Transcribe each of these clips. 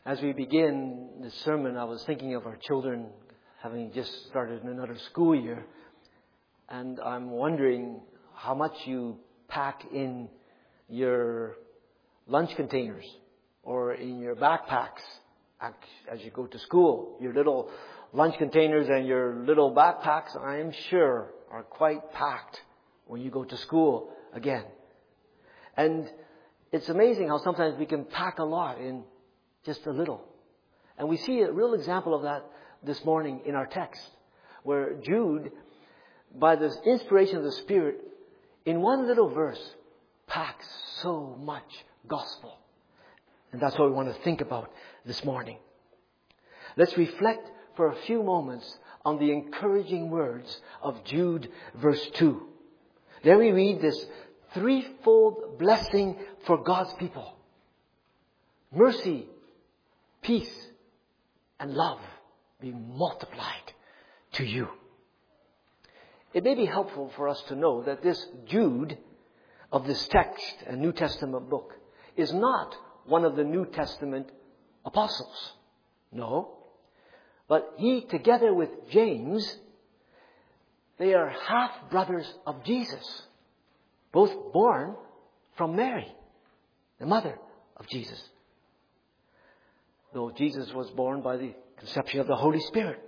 As we begin this sermon, I was thinking of our children having just started another school year. And I'm wondering how much you pack in your lunch containers or in your backpacks as you go to school. Your little lunch containers and your little backpacks, I am sure, are quite packed when you go to school again. And it's amazing how sometimes we can pack a lot in just a little. And we see a real example of that this morning in our text, where Jude, by the inspiration of the Spirit, in one little verse, packs so much gospel. And that's what we want to think about this morning. Let's reflect for a few moments on the encouraging words of Jude verse 2. There we read this threefold blessing for God's people. Mercy, peace, and love be multiplied to you. It may be helpful for us to know that this Jude of this text, a New Testament book, is not one of the New Testament apostles. No. But he, together with James, they are half-brothers of Jesus, both born from Mary, the mother of Jesus. Though Jesus was born by the conception of the Holy Spirit.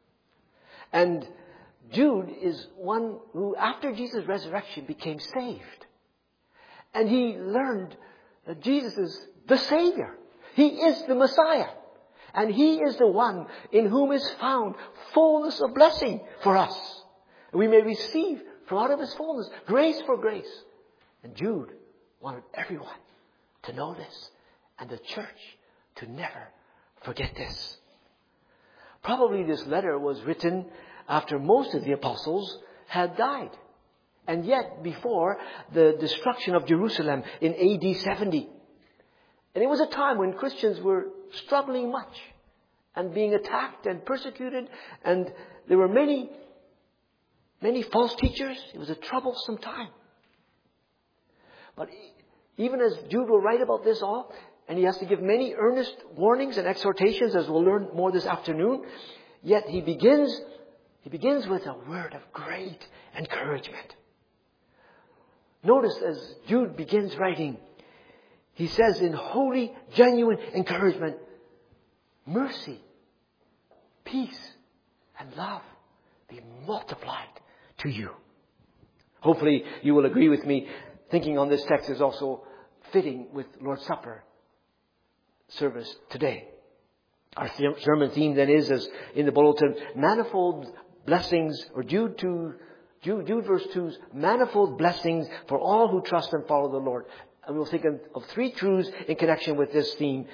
And Jude is one who, after Jesus' resurrection, became saved. And he learned that Jesus is the Savior. He is the Messiah. And He is the one in whom is found fullness of blessing for us. We may receive from out of His fullness grace for grace. And Jude wanted everyone to know this, and the church to never forget this. Probably this letter was written after most of the apostles had died, and yet before the destruction of Jerusalem in AD 70. And it was a time when Christians were struggling much and being attacked and persecuted, and there were many false teachers. It was a troublesome time. But even as Jude will write about this all, and he has to give many earnest warnings and exhortations, as we'll learn more this afternoon, yet he begins with a word of great encouragement. Notice as Jude begins writing, he says in holy, genuine encouragement, mercy, peace, and love be multiplied to you. Hopefully you will agree with me. Thinking on this text is also fitting with Lord's Supper service today. Our sermon theme then is, as in the bulletin, manifold blessings, or Jude verse 2's manifold blessings for all who trust and follow the Lord. And we'll think of three truths in connection with this theme.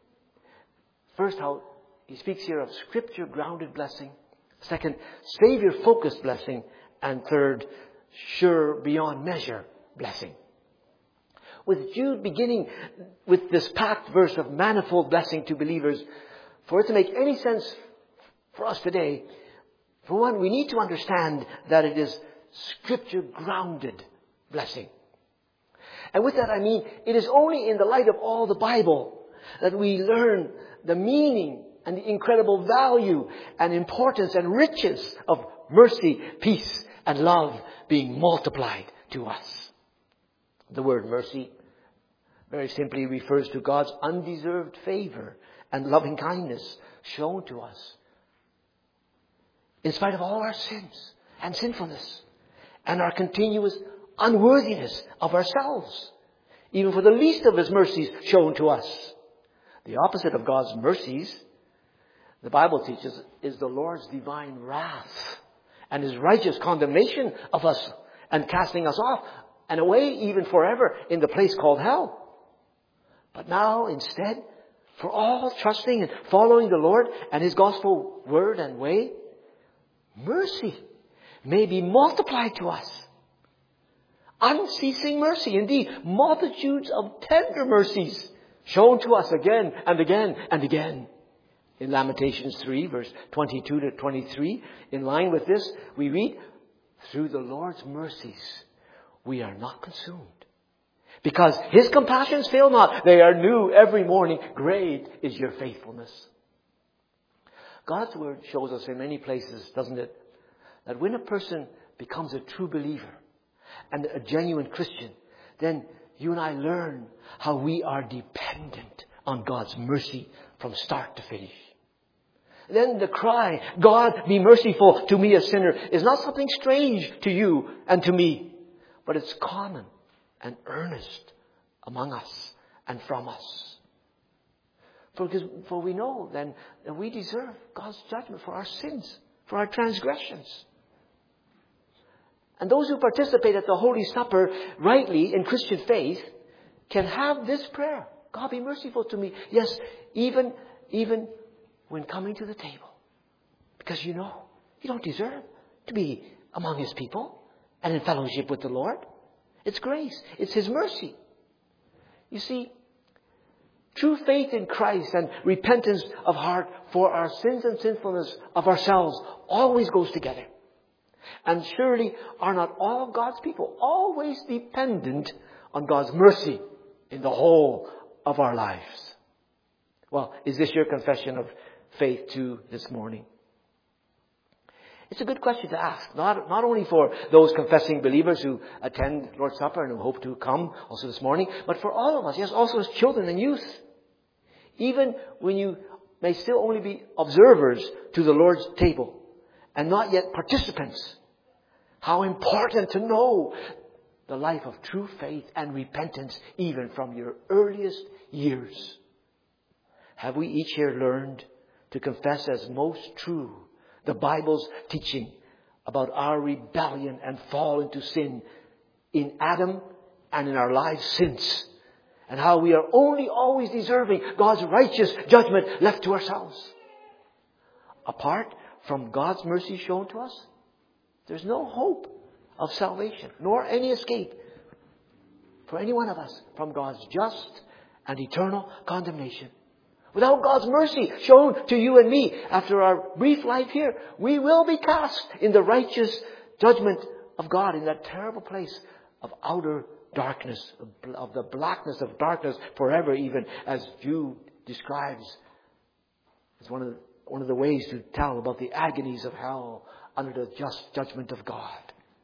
First, how he speaks here of Scripture-grounded blessing. Second, Savior-focused blessing. And third, sure beyond measure blessing. With Jude beginning with this packed verse of manifold blessing to believers, for it to make any sense for us today, for one, we need to understand that it is Scripture-grounded blessing. And with that I mean, it is only in the light of all the Bible that we learn the meaning and the incredible value and importance and riches of mercy, peace, and love being multiplied to us. The word mercy very simply refers to God's undeserved favor and loving kindness shown to us in spite of all our sins and sinfulness and our continuous unworthiness of ourselves, even for the least of His mercies shown to us. The opposite of God's mercies, the Bible teaches, is the Lord's divine wrath and His righteous condemnation of us and casting us off and away even forever in the place called hell. But now instead, for all trusting and following the Lord and His gospel word and way, mercy may be multiplied to us. Unceasing mercy, indeed, multitudes of tender mercies shown to us again and again and again. In Lamentations 3, verse 22 to 23, in line with this, we read, through the Lord's mercies, we are not consumed, Because His compassions fail not. They are new every morning. Great is your faithfulness. God's Word shows us in many places, doesn't it, that when a person becomes a true believer and a genuine Christian, then you and I learn how we are dependent on God's mercy from start to finish. Then the cry, God, be merciful to me a sinner, is not something strange to you and to me, but it's common and earnest among us and from us. For we know then that we deserve God's judgment for our sins, for our transgressions. And those who participate at the Holy Supper rightly in Christian faith can have this prayer. God, be merciful to me. Yes, even when coming to the table. Because you know, you don't deserve to be among His people and in fellowship with the Lord. It's grace. It's His mercy. You see, true faith in Christ and repentance of heart for our sins and sinfulness of ourselves always goes together. And surely are not all God's people always dependent on God's mercy in the whole of our lives? Well, is this your confession of faith too this morning? It's a good question to ask, not only for those confessing believers who attend Lord's Supper and who hope to come also this morning, but for all of us, yes, also as children and youth. Even when you may still only be observers to the Lord's table and not yet participants, how important to know the life of true faith and repentance even from your earliest years. Have we each here learned to confess as most true the Bible's teaching about our rebellion and fall into sin in Adam and in our lives since, and how we are only always deserving God's righteous judgment left to ourselves? Apart from God's mercy shown to us, there's no hope of salvation, nor any escape for any one of us from God's just and eternal condemnation. Without God's mercy shown to you and me after our brief life here, we will be cast in the righteous judgment of God in that terrible place of outer darkness, of the blackness of darkness forever, even as Jude describes. It's one of the ways to tell about the agonies of hell under the just judgment of God.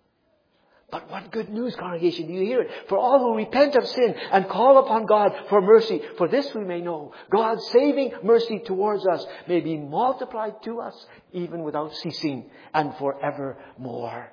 But what good news, congregation, do you hear it? For all who repent of sin and call upon God for mercy, for this we may know, God's saving mercy towards us may be multiplied to us even without ceasing and forevermore.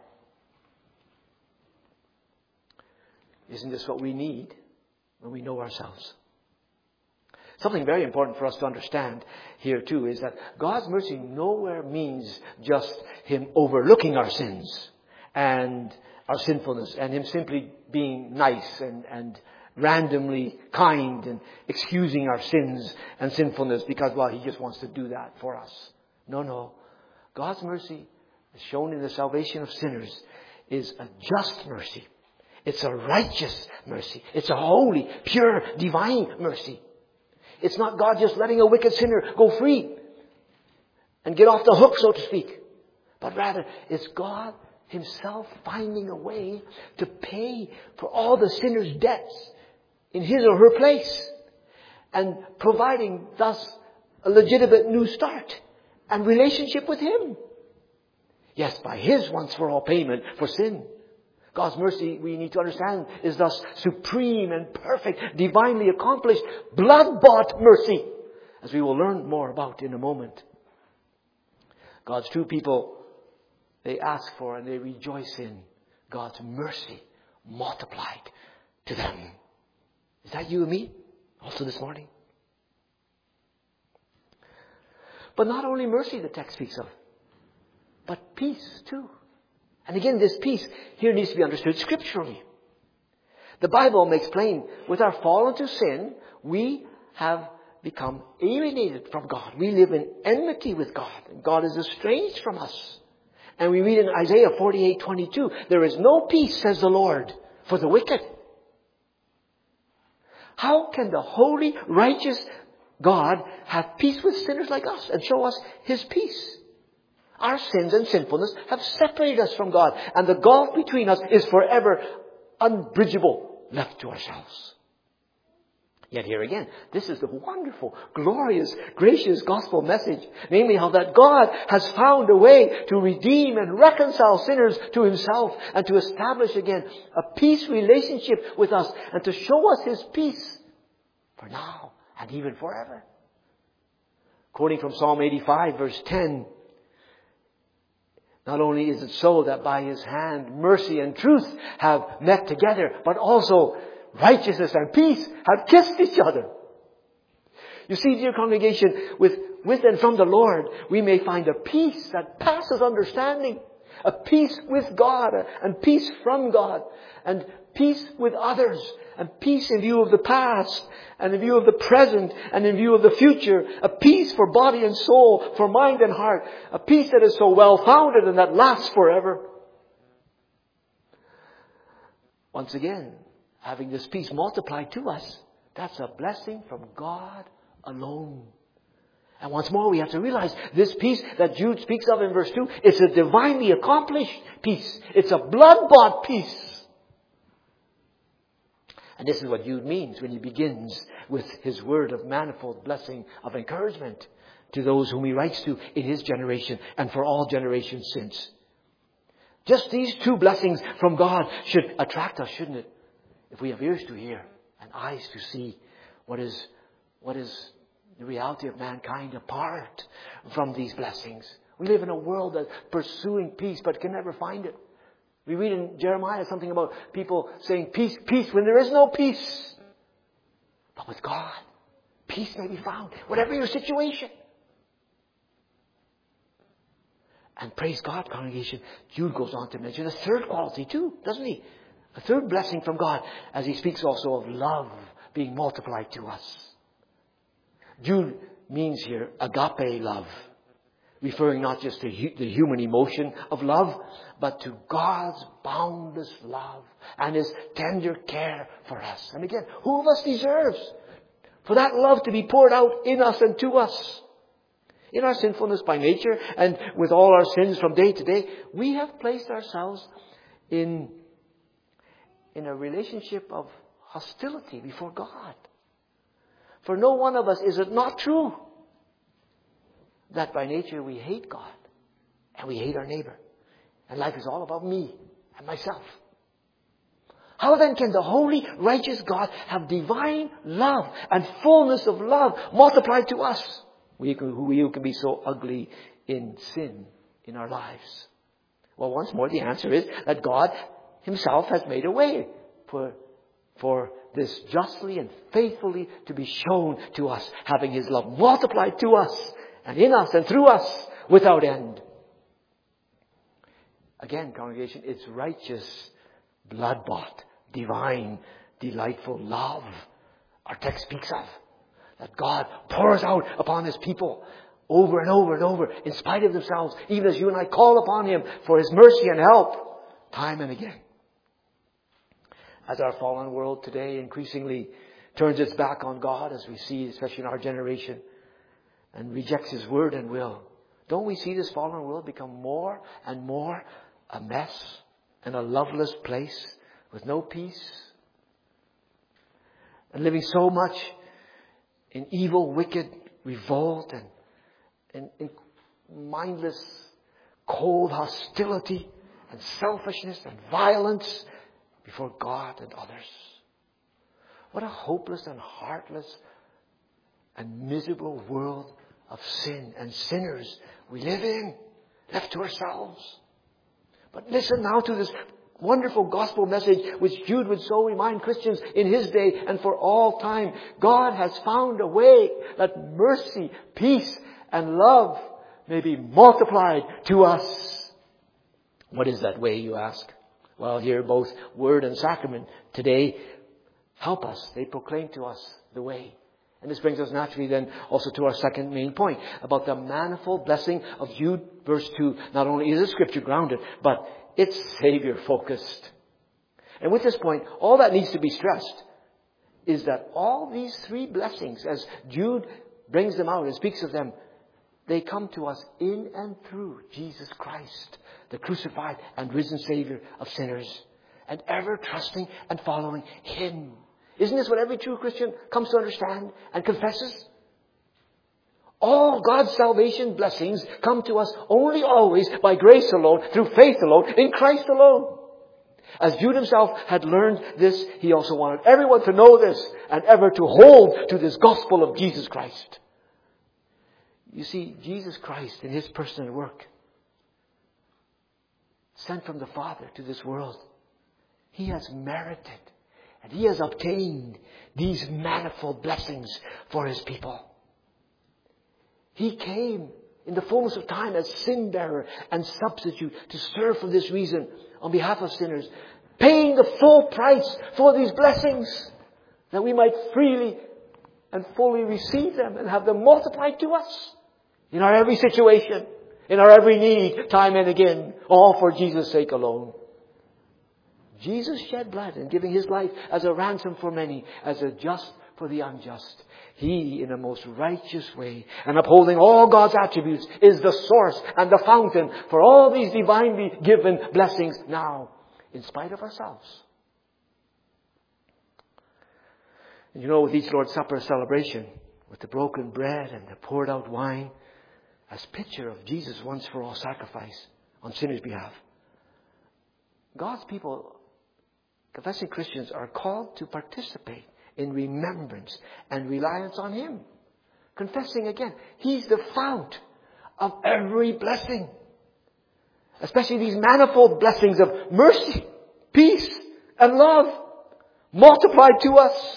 Isn't this what we need when we know ourselves? Something very important for us to understand here too is that God's mercy nowhere means just Him overlooking our sins and our sinfulness and Him simply being nice and randomly kind and excusing our sins and sinfulness because, well, He just wants to do that for us. No. God's mercy, as shown in the salvation of sinners, is a just mercy. It's a righteous mercy. It's a holy, pure, divine mercy. It's not God just letting a wicked sinner go free and get off the hook, so to speak. But rather, it's God Himself finding a way to pay for all the sinner's debts in his or her place and providing thus a legitimate new start and relationship with Him. Yes, by His once for all payment for sin. God's mercy, we need to understand, is thus supreme and perfect, divinely accomplished, blood-bought mercy, as we will learn more about in a moment. God's true people, they ask for and they rejoice in God's mercy multiplied to them. Is that you and me also this morning? But not only mercy the text speaks of, but peace too. And again, this peace here needs to be understood scripturally. The Bible makes plain, with our fall into sin, we have become alienated from God. We live in enmity with God. And God is estranged from us. And we read in Isaiah 48:22, there is no peace, says the Lord, for the wicked. How can the holy, righteous God have peace with sinners like us and show us His peace? Our sins and sinfulness have separated us from God, and the gulf between us is forever unbridgeable. left to ourselves. Yet here again, this is the wonderful, glorious, gracious gospel message. Namely, how that God has found a way to redeem and reconcile sinners to Himself and to establish again a peace relationship with us and to show us His peace for now and even forever. Quoting from Psalm 85, verse 10, not only is it so that by His hand mercy and truth have met together, but also righteousness and peace have kissed each other. You see, dear congregation, with and from the Lord, we may find a peace that passes understanding. A peace with God and peace from God and peace with others and peace in view of the past and in view of the present and in view of the future. A peace for body and soul, for mind and heart. A peace that is so well founded and that lasts forever. Once again, having this peace multiplied to us, that's a blessing from God alone. And once more, we have to realize this peace that Jude speaks of in verse 2, it's a divinely accomplished peace. It's a blood-bought peace. And this is what Jude means when he begins with his word of manifold blessing of encouragement to those whom he writes to in his generation and for all generations since. Just these two blessings from God should attract us, shouldn't it? If we have ears to hear and eyes to see what is the reality of mankind apart from these blessings. We live in a world that's pursuing peace but can never find it. We read in Jeremiah something about people saying peace, peace, when there is no peace. But with God, peace may be found, whatever your situation. And praise God, congregation, Jude goes on to mention a third quality too, doesn't he? A third blessing from God, as he speaks also of love being multiplied to us. Jude means here agape love, referring not just to the human emotion of love, but to God's boundless love and His tender care for us. And again, who of us deserves for that love to be poured out in us and to us? In our sinfulness by nature and with all our sins from day to day, we have placed ourselves in a relationship of hostility before God. For no one of us is it not true that by nature we hate God and we hate our neighbor. And life is all about me and myself. How then can the holy, righteous God have divine love and fullness of love multiplied to us? We who can be so ugly in sin in our lives. Well, once more the answer is that God Himself has made a way for this justly and faithfully to be shown to us, having His love multiplied to us and in us and through us without end. Again, congregation, it's righteous, blood-bought, divine, delightful love our text speaks of, that God pours out upon His people over and over and over in spite of themselves, even as you and I call upon Him for His mercy and help time and again. As our fallen world today increasingly turns its back on God, as we see, especially in our generation, and rejects His word and will, don't we see this fallen world become more and more a mess and a loveless place with no peace? And living so much in evil, wicked revolt and in mindless, cold hostility and selfishness and violence before God and others. What a hopeless and heartless and miserable world of sin and sinners we live in, left to ourselves. But listen now to this wonderful gospel message which Jude would so remind Christians in his day and for all time. God has found a way that mercy, peace, and love may be multiplied to us. What is that way, you ask? Well, here both word and sacrament today help us. They proclaim to us the way. And this brings us naturally then also to our second main point about the manifold blessing of Jude verse 2. Not only is the scripture grounded, but it's Savior focused. And with this point, all that needs to be stressed is that all these three blessings, as Jude brings them out and speaks of them, they come to us in and through Jesus Christ, the crucified and risen Savior of sinners. and ever trusting and following Him. Isn't this what every true Christian comes to understand and confesses? All God's salvation blessings come to us only always by grace alone, through faith alone, in Christ alone. As Jude himself had learned this, he also wanted everyone to know this and ever to hold to this gospel of Jesus Christ. You see, Jesus Christ in His person and work, sent from the Father to this world, He has merited and He has obtained these manifold blessings for His people. He came in the fullness of time as sin bearer and substitute to serve for this reason on behalf of sinners, paying the full price for these blessings that we might freely and fully receive them and have them multiplied to us in our every situation, in our every need, time and again, all for Jesus' sake alone. Jesus shed blood in giving His life as a ransom for many, as a just for the unjust. He, in a most righteous way, and upholding all God's attributes, is the source and the fountain for all these divinely given blessings now, in spite of ourselves. And you know, with each Lord's Supper celebration, with the broken bread and the poured out wine, as picture of Jesus' once for all sacrifice on sinners' behalf, God's people, confessing Christians, are called to participate in remembrance and reliance on Him. Confessing again, He's the fount of every blessing. Especially these manifold blessings of mercy, peace, and love multiplied to us.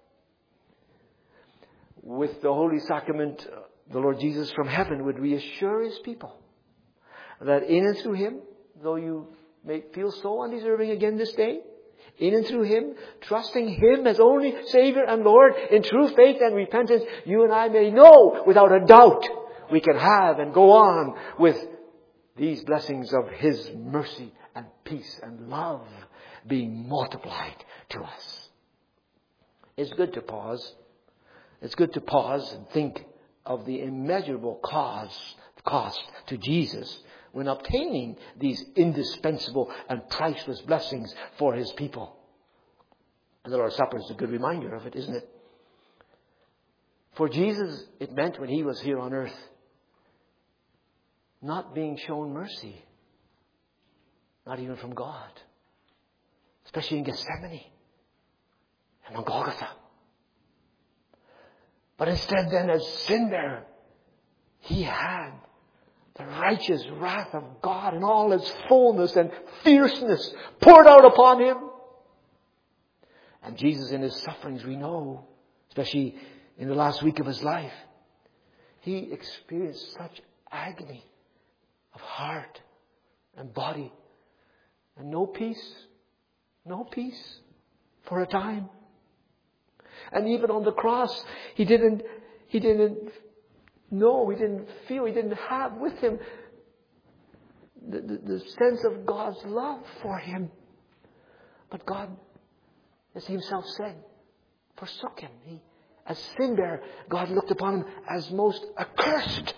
With the Holy Sacrament, the Lord Jesus from heaven would reassure His people that in and through Him, though you may feel so undeserving again this day, in and through Him, trusting Him as only Savior and Lord in true faith and repentance, you and I may know without a doubt we can have and go on with these blessings of His mercy and peace and love being multiplied to us. It's good to pause. It's good to pause and think of the immeasurable cost to Jesus when obtaining these indispensable and priceless blessings for His people. And the Lord's Supper is a good reminder of it, isn't it? For Jesus, it meant when He was here on earth, not being shown mercy, not even from God, especially in Gethsemane and on Golgotha. But instead then, as sin bearer, He had the righteous wrath of God in all its fullness and fierceness poured out upon Him. And Jesus in His sufferings, we know, especially in the last week of His life, He experienced such agony of heart and body and no peace for a time. And even on the cross, He didn't know, He didn't feel, He didn't have with Him the sense of God's love for Him. But God, as He Himself said, forsook Him. As sin bearer, God looked upon Him as most accursed,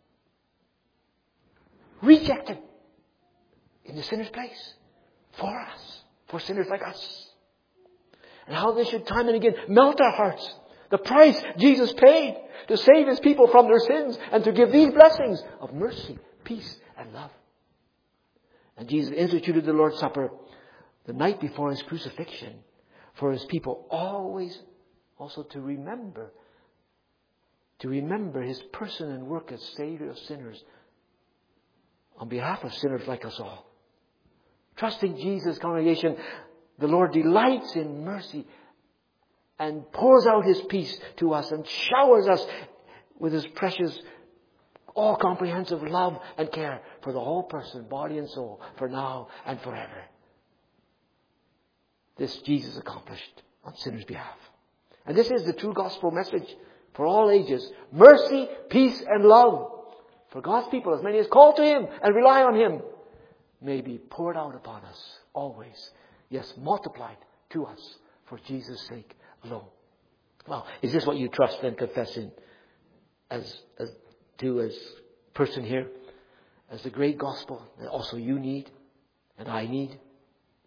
rejected in the sinner's place for us, for sinners like us. And how this should time and again melt our hearts. The price Jesus paid to save His people from their sins and to give these blessings of mercy, peace, and love. And Jesus instituted the Lord's Supper the night before His crucifixion for His people always also to remember His person and work as Savior of sinners on behalf of sinners like us all. Trusting Jesus, congregation, the Lord delights in mercy and pours out His peace to us and showers us with His precious, all-comprehensive love and care for the whole person, body and soul, for now and forever. This Jesus accomplished on sinners' behalf. And this is the true gospel message for all ages. Mercy, peace, and love for God's people, as many as call to Him and rely on Him, may be poured out upon us always. Yes, multiplied to us for Jesus' sake alone. Well, is this what you trust and confess in as person here? As the great gospel that also you need and I need?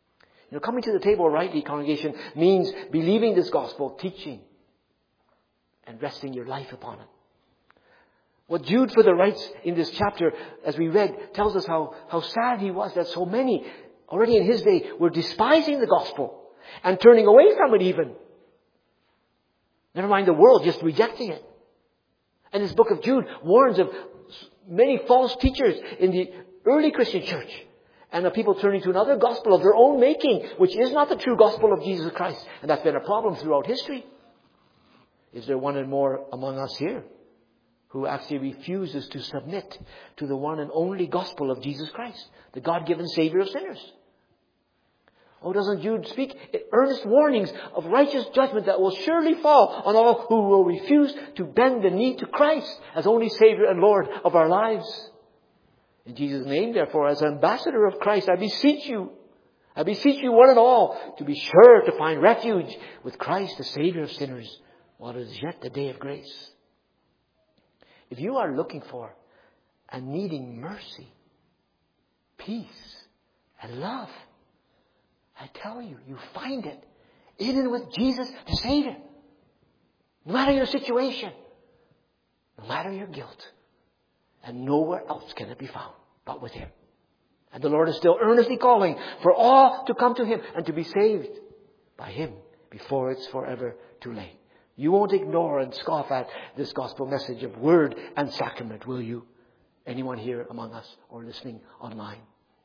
Coming to the table rightly, congregation, means believing this gospel, teaching, and resting your life upon it. What Jude further writes in this chapter, as we read, tells us how sad he was that so many, already in his day, were despising the gospel and turning away from it even. Never mind the world, just rejecting it. And this book of Jude warns of many false teachers in the early Christian church, and of people turning to another gospel of their own making, which is not the true gospel of Jesus Christ. And that's been a problem throughout history. Is there one and more among us here who actually refuses to submit to the one and only gospel of Jesus Christ, the God-given Savior of sinners? Oh, doesn't Jude speak earnest warnings of righteous judgment that will surely fall on all who will refuse to bend the knee to Christ as only Savior and Lord of our lives? In Jesus' name, therefore, as ambassador of Christ, I beseech you one and all to be sure to find refuge with Christ, the Savior of sinners, while it is yet the day of grace. If you are looking for and needing mercy, peace, and love, I tell you, you find it in and with Jesus, the Savior. No matter your situation, no matter your guilt, and nowhere else can it be found but with Him. And the Lord is still earnestly calling for all to come to Him and to be saved by Him before it's forever too late. You won't ignore and scoff at this gospel message of word and sacrament, will you? Anyone here among us or listening online?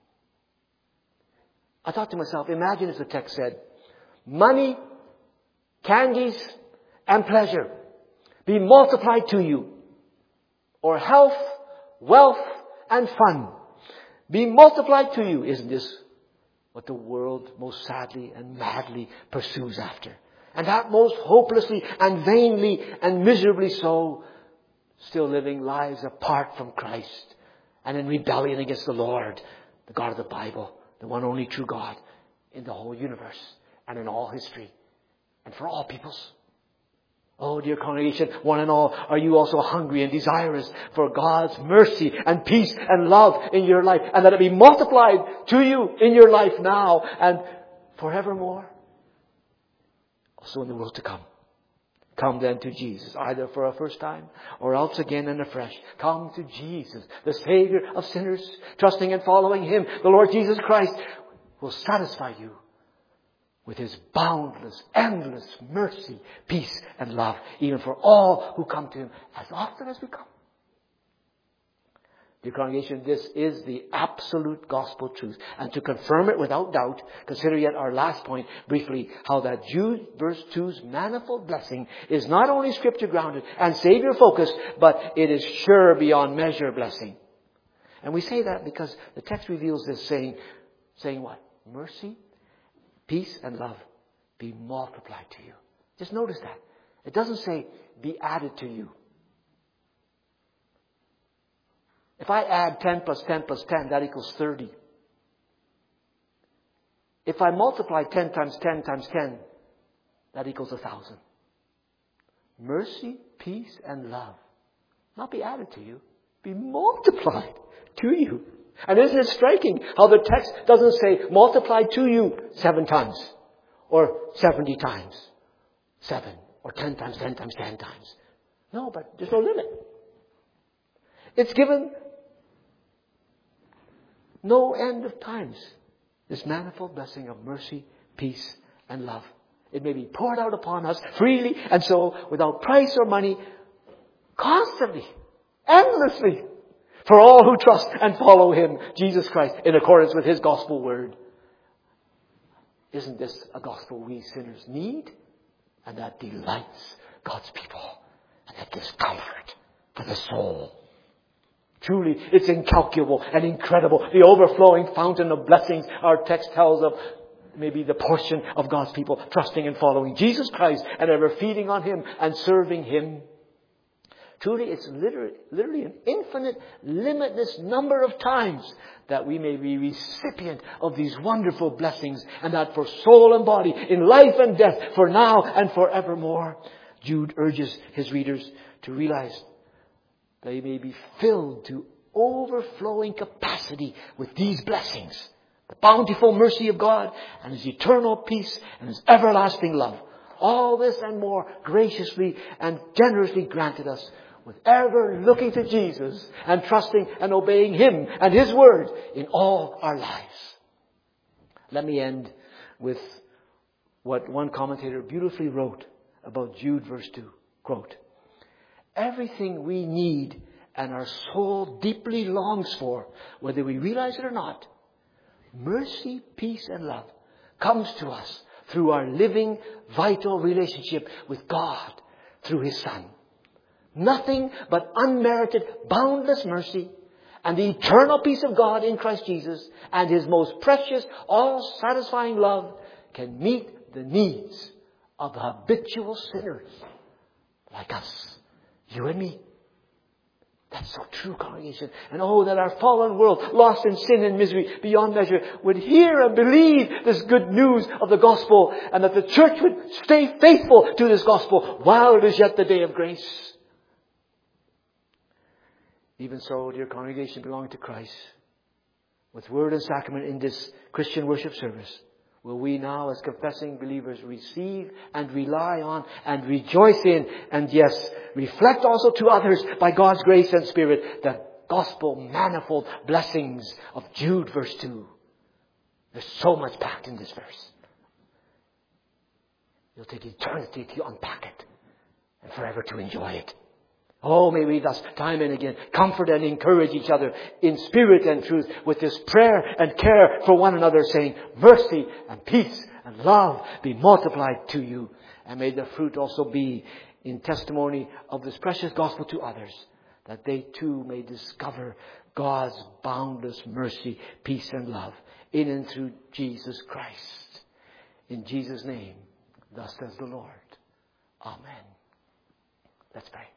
I thought to myself, imagine if the text said, money, candies, and pleasure be multiplied to you. Or health, wealth, and fun be multiplied to you. Isn't this what the world most sadly and madly pursues after? And that most hopelessly and vainly and miserably so, still living lives apart from Christ and in rebellion against the Lord, the God of the Bible, the one only true God in the whole universe and in all history and for all peoples. Oh, dear congregation, one and all, are you also hungry and desirous for God's mercy and peace and love in your life, and that it be multiplied to you in your life now and forevermore? Also in the world to come. Come then to Jesus, either for a first time or else again and afresh. Come to Jesus, the Savior of sinners, trusting and following Him. The Lord Jesus Christ will satisfy you with His boundless, endless mercy, peace, and love, even for all who come to Him as often as we come. Dear congregation, this is the absolute gospel truth. And to confirm it without doubt, consider yet our last point briefly, how that Jude verse 2's manifold blessing is not only Scripture grounded and Savior focused, but it is sure beyond measure blessing. And we say that because the text reveals this saying what? Mercy, peace, and love be multiplied to you. Just notice that. It doesn't say be added to you. If I add 10 plus 10 plus 10, that equals 30. If I multiply 10 times 10 times 10, that equals 1,000. Mercy, peace, and love not be added to you, be multiplied to you. And isn't it striking how the text doesn't say multiplied to you 7 times or 70 times 7 or 10 times 10 times 10 times. No, but there's no limit. It's given no end of times, this manifold blessing of mercy, peace, and love. It may be poured out upon us freely and so without price or money, constantly, endlessly, for all who trust and follow Him, Jesus Christ, in accordance with His gospel word. Isn't this a gospel we sinners need? And that delights God's people. And that gives comfort for the soul. Truly, it's incalculable and incredible. The overflowing fountain of blessings our text tells of maybe the portion of God's people trusting and following Jesus Christ and ever feeding on Him and serving Him. Truly, it's literally an infinite, limitless number of times that we may be recipient of these wonderful blessings, and that for soul and body, in life and death, for now and forevermore. Jude urges his readers to realize they may be filled to overflowing capacity with these blessings the bountiful mercy of God, and His eternal peace and His everlasting love. All this and more graciously and generously granted us with ever looking to Jesus and trusting and obeying Him and His Word in all our lives. Let me end with what one commentator beautifully wrote about Jude verse 2. Quote, everything we need and our soul deeply longs for, whether we realize it or not, mercy, peace, and love comes to us through our living, vital relationship with God through His Son. Nothing but unmerited, boundless mercy and the eternal peace of God in Christ Jesus and His most precious, all-satisfying love can meet the needs of the habitual sinners like us, you and me. That's so true, congregation. And oh, that our fallen world, lost in sin and misery beyond measure, would hear and believe this good news of the gospel, and that the church would stay faithful to this gospel while it is yet the day of grace. Even so, dear congregation belonging to Christ, with word and sacrament in this Christian worship service, will we now as confessing believers receive and rely on and rejoice in, and yes, reflect also to others by God's grace and Spirit the gospel manifold blessings of Jude verse 2. There's so much packed in this verse. It'll take eternity to unpack it and forever to enjoy it. Oh, may we thus, time and again, comfort and encourage each other in spirit and truth with this prayer and care for one another, saying, mercy and peace and love be multiplied to you. And may the fruit also be in testimony of this precious gospel to others, that they too may discover God's boundless mercy, peace and love in and through Jesus Christ. In Jesus' name, thus says the Lord. Amen. Let's pray.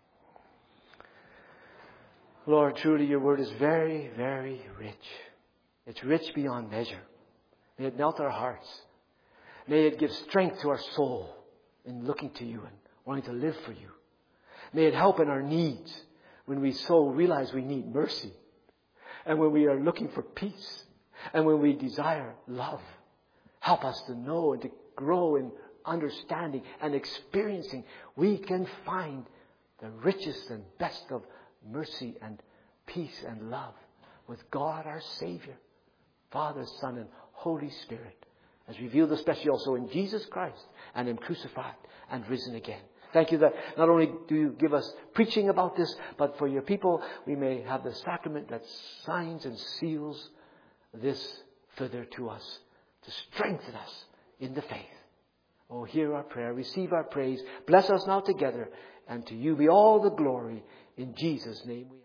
Lord, truly your word is very, very rich. It's rich beyond measure. May it melt our hearts. May it give strength to our soul in looking to you and wanting to live for you. May it help in our needs when we so realize we need mercy, and when we are looking for peace, and when we desire love. Help us to know and to grow in understanding and experiencing. We can find the richest and best of mercy and peace and love with God our Savior, Father, Son, and Holy Spirit, as revealed especially also in Jesus Christ and Him crucified and risen again. Thank you that not only do you give us preaching about this, but for your people we may have the sacrament that signs and seals this further to us, to strengthen us in the faith. Oh, hear our prayer, receive our praise, bless us now together, and to you be all the glory. In Jesus' name we